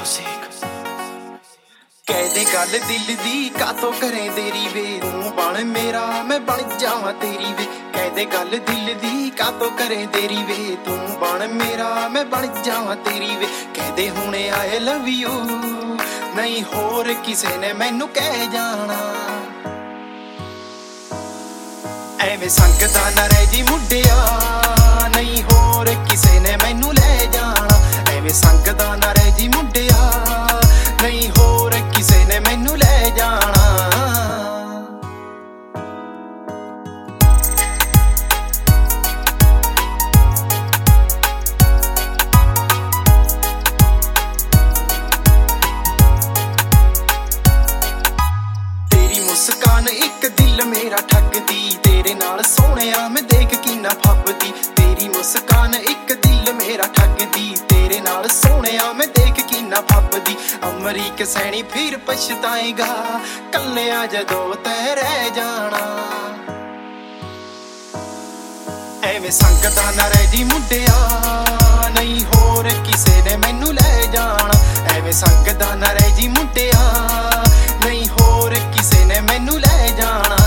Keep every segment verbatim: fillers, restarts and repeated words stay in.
कहदे गल दिल दी कातों करें तेरी वे तू बन मेरा मैं बन जावां तेरी वे कहदे गल दिल दी कातों करें तेरी वे तू बन मेरा मैं बन जावां तेरी वे कहदे हुणे आई लव यू नहीं होर किसे ने मैनू कह जाना एवें संगदा ना रह जी मुंडिया नहीं होर किसे ने मैनू ले जाना एवें संगदा ना रह जी मुंडिया नहीं होर किसे ने मैनू ले जाना तेरी मुस्कान एक दिल मेरा ठगदी तेरे नाल सोहणिया मैं देख किन्ना फबदी तेरी मुस्कान एक दिल मेरा ठगदी तेरे नाल सोहणिया मैं देख किन्ना फबदी अमरीक सैनी फिर पछताएगा कल्लिया जदों तैं रह जाना एवें संगदा ना रह जी मुंडिया नहीं होर किसे ने मैनू ले जाना एवें संगदा ना रह जी मुंडिया नहीं होर किसे ने मैनू ले जाना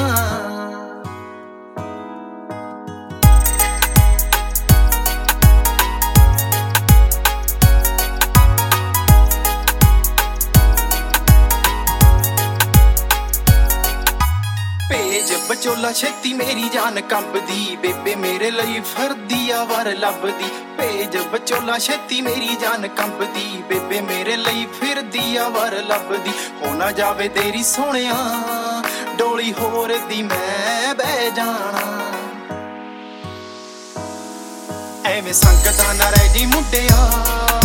भेज बचोला छेती मेरी जान कंबदी बेबे मेरे लई फरदी आवर लभदी भेज बचोला छेती मेरी जान कंबदी बेबे मेरे लई फिरदी आवर लभदी हो ना जावे तेरी सोहणिया डोली होर दी मैं बह जाना एवें संगदा ना रह जी मुंडिया